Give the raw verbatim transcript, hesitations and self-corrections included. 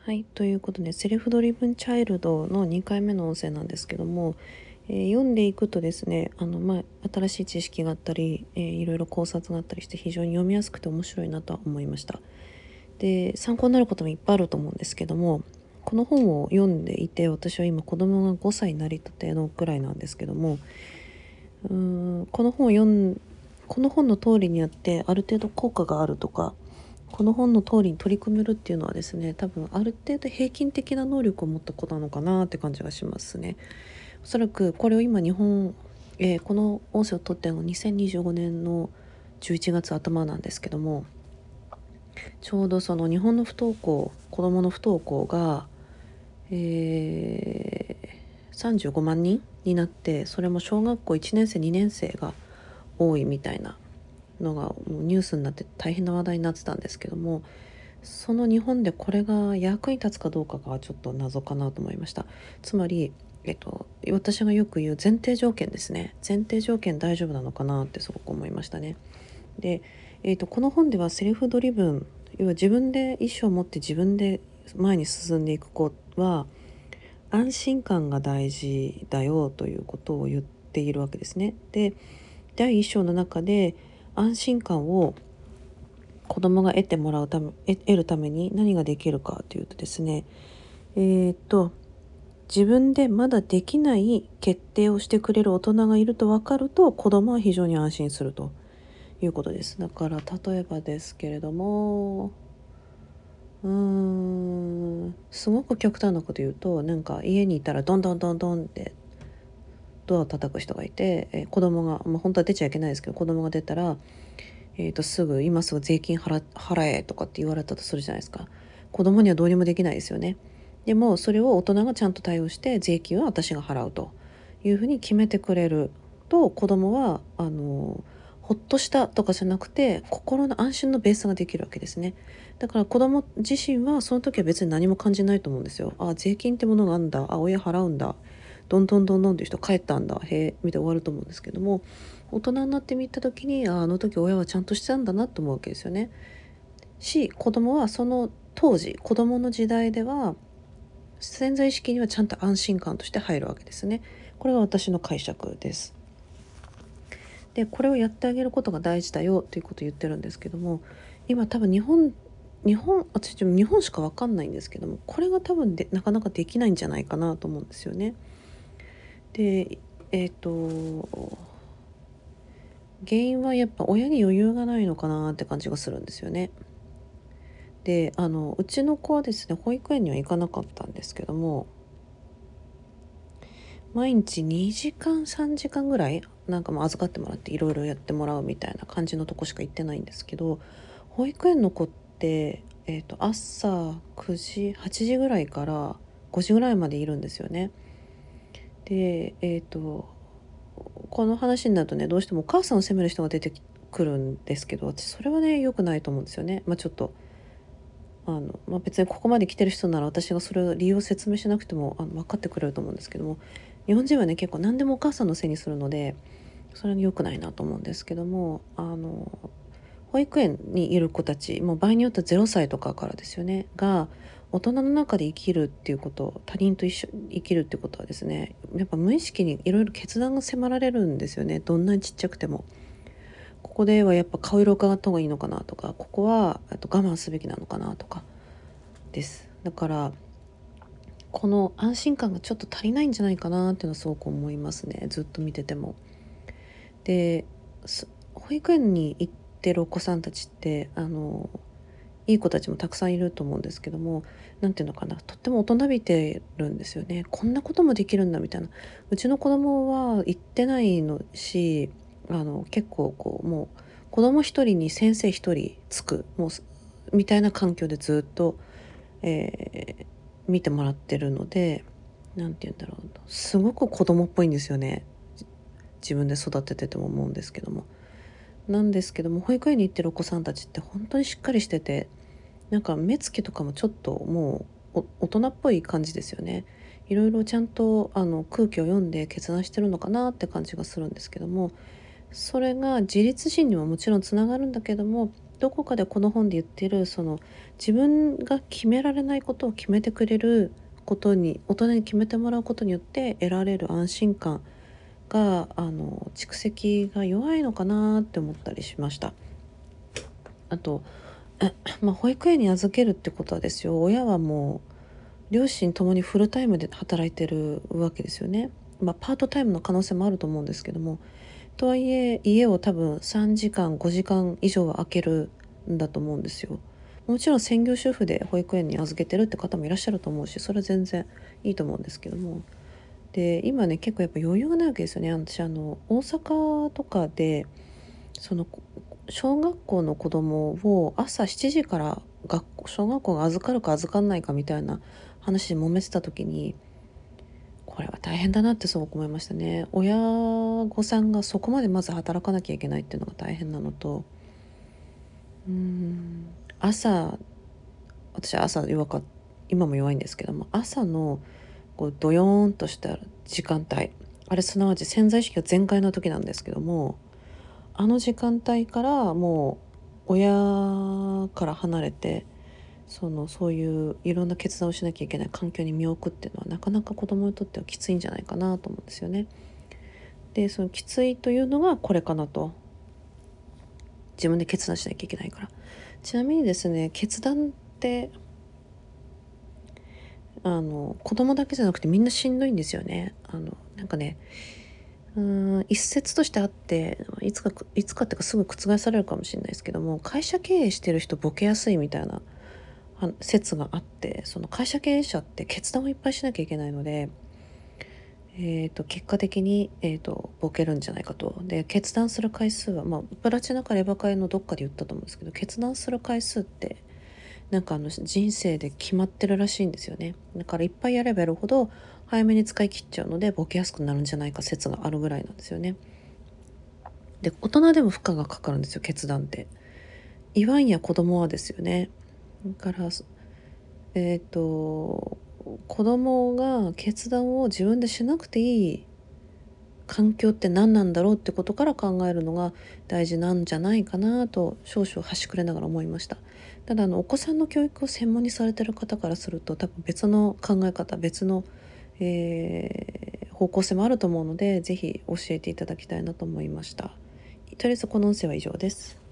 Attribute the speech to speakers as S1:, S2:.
S1: はい、ということでセルフドリブンチャイルドのにかいめの音声なんですけども、えー読んでいくとですね、あの、まあ、新しい知識があったり、えーいろいろ考察があったりして非常に読みやすくて面白いなとは思いました。で、参考になることもいっぱいあると思うんですけども、この本を読んでいて、私は今子供がごさいになりたてのくらいなんですけども、うーんこの本を読んこの本の通りにやってある程度効果があるとか、この本の通りに取り組めるっていうのはですね、多分ある程度平均的な能力を持った子なのかなって感じがしますね。おそらくこれを今日本、えーこの音声を取ってるのがにせんにじゅうごねんのじゅういちがつ頭なんですけども、ちょうどその日本の不登校子どもの不登校が、えー、さんじゅうごまん人になって、それも小学校いちねん生にねん生が多いみたいなのがもうニュースになって大変な話題になってたんですけども、その日本でこれが役に立つかどうかがちょっと謎かなと思いました。つまり、えっと、私がよく言う前提条件ですね。前提条件大丈夫なのかなってすごく思いましたね。で、えっと、この本ではセルフドリブン、要は自分で意思を持って自分で前に進んでいく子は安心感が大事だよということを言っているわけですね。で、だいいっ章の中で安心感を子供が得てもらうため得得るために何ができるかというとですね、えー、っと自分でまだできない決定をしてくれる大人がいると分かると、子供は非常に安心するということです。だから例えばですけれども、うーんすごく極端なこと言うと、なんか家にいたらドンドンドンドンってドアを叩く人がいて、えー子供が、まあ、本当は出ちゃいけないですけど、子供が出たらえー、とすぐ今すぐ税金払払えとかって言われたとするじゃないですか。子供にはどうにもできないですよね。でもそれを大人がちゃんと対応して、税金は私が払うというふうに決めてくれると、子供はあのほっとしたとかじゃなくて心の安心のベースができるわけですね。だから子供自身はその時は別に何も感じないと思うんですよ。あ、税金ってものがあるんだ、あ、親払うんだ、どんどんどんどんっていう人帰ったんだ、へえみたいに終わると思うんですけども、大人になってみた時に、あ、あの時親はちゃんとしてたんだなと思うわけですよね。し、子供はその当時子供の時代では潜在意識にはちゃんと安心感として入るわけですね。これが私の解釈です。で、これをやってあげることが大事だよということを言ってるんですけども、今多分日本日本私でも日本しか分かんないんですけども、これが多分でなかなかできないんじゃないかなと思うんですよね。で、えっ、と原因はやっぱ親に余裕がないのかなって感じがするんですよね。で、あのうちの子はですね、保育園には行かなかったんですけども、毎日にじかんさんじかんぐらいなんかもう預かってもらっていろいろやってもらうみたいな感じのとこしか行ってないんですけど、保育園の子って、えー、と朝くじはちじぐらいからごじぐらいまでいるんですよね。で、えっ、とこの話になるとね、どうしてもお母さんを責める人が出てくるんですけど、私それはね良くないと思うんですよね。まあちょっとあの、まあ、別にここまで来てる人なら私がそれを理由を説明しなくてもあの分かってくれると思うんですけども、日本人はね結構何でもお母さんのせいにするので、それは良くないなと思うんですけども、あの保育園にいる子たちもう場合によってはゼロさいとかからですよねが、大人の中で生きるっていうこと、他人と一緒に生きるっていうことはですね、やっぱ無意識にいろいろ決断が迫られるんですよね。どんなにちっちゃくても。ここではやっぱ顔色を伺った方がいいのかなとか、ここはあと我慢すべきなのかなとかです。だからこの安心感がちょっと足りないんじゃないかなっていうのはすごく思いますね、ずっと見てても。で、保育園に行ってるお子さんたちってあのいい子たちもたくさんいると思うんですけども、なんていうのかな、とっても大人びてるんですよね。こんなこともできるんだみたいな。うちの子供は行ってないのし、あの結構こうもう子供一人に先生一人つくもうみたいな環境でずっと、えー見てもらってるので、なんて言うんだろう、すごく子供っぽいんですよね。自分で育ててても思うんですけども。なんですけども、保育園に行ってるお子さんたちって本当にしっかりしてて、なんか目つきとかもちょっともうお大人っぽい感じですよね。いろいろちゃんとあの空気を読んで決断してるのかなって感じがするんですけども、それが自立心にはもちろんつながるんだけども、 どこかでこの本で言ってるその自分が決められないことを決めてくれることに、大人に決めてもらうことによって得られる安心感があの蓄積が弱いのかなって思ったりしました。あとまあ、保育園に預けるってことはですよ、親はもう両親ともにフルタイムで働いてるわけですよね。まあ、パートタイムの可能性もあると思うんですけども、とはいえ家を多分さんじかんごじかん以上は空けるんだと思うんですよ。もちろん専業主婦で保育園に預けてるって方もいらっしゃると思うし、それは全然いいと思うんですけども、で今ね結構やっぱ余裕がないわけですよね。私あの大阪とかでその小学校の子供を朝しちじから学校小学校が預かるか預かんないかみたいな話で揉めてた時に、これは大変だなってすごく思いましたね。親御さんがそこまでまず働かなきゃいけないっていうのが大変なのと、うーん朝私は朝弱か今も弱いんですけども、朝のこうドヨーンとした時間帯、あれすなわち潜在意識が全開の時なんですけども、あの時間帯からもう親から離れて、そのそういういろんな決断をしなきゃいけない環境に身を置くっていうのはなかなか子供にとってはきついんじゃないかなと思うんですよね。でそのきついというのがこれかなと、自分で決断しなきゃいけないから。ちなみにですね、決断ってあの子供だけじゃなくてみんなしんどいんですよね。あのなんかね、うーん一説としてあって、いつかいつかっていうかすぐ覆されるかもしれないですけども、会社経営してる人ボケやすいみたいなは説があって、その会社経営者って決断をいっぱいしなきゃいけないので、えー、と結果的に、えー、とボケるんじゃないかと。で決断する回数は、まあ、プラチナかレバ会のどっかで言ったと思うんですけど、決断する回数ってなんかあの人生で決まってるらしいんですよね。だからいっぱいやればやるほど早めに使い切っちゃうのでボケやすくなるんじゃないか説があるぐらいなんですよね。で大人でも負荷がかかるんですよ、決断って。いわんや子供はですよね。だからえっ、と子供が決断を自分でしなくていい環境って何なんだろうってことから考えるのが大事なんじゃないかなと少々端くれながら思いました。ただあのお子さんの教育を専門にされてる方からすると多分別の考え方、別の、えー方向性もあると思うので、ぜひ教えていただきたいなと思いました。とりあえずこの音声は以上です。